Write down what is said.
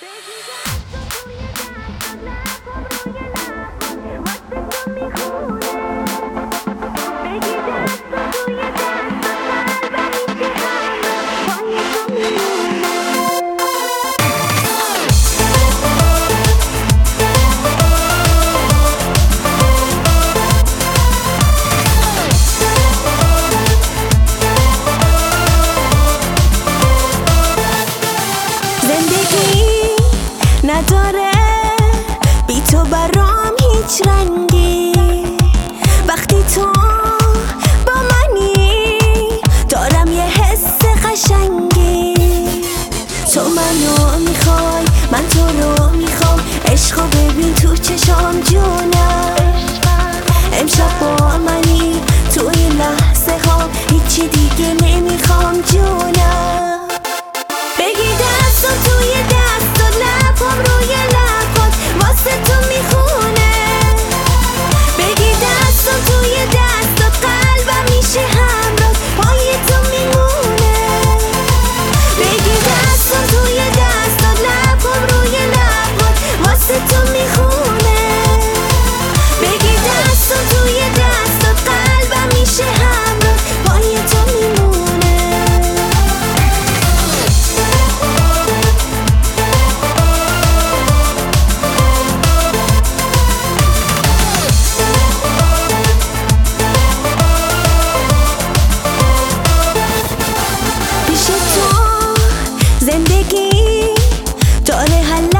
نداره بی تو برام هیچ رنگی. وقتی تو با منی دارم یه حس قشنگی. تو منو میخوای من تو رو میخوام. عشقو ببین تو چشام جونم. امشب با منی تو این لحظه ها هیچی دیگه نمیخوام جونم. بگی دستو توی دستات لبام روی لبات واسه تو میخونه. بگی دستو توی دستات قلبم میشه همراه پای تو میمونه. بگی دستو توی دستات لبام روی لبات واسه تو میخونه. بگی دستو توی دستات قلبم میشه همراه پای تو میمونه. پیش تو زندگی داره حل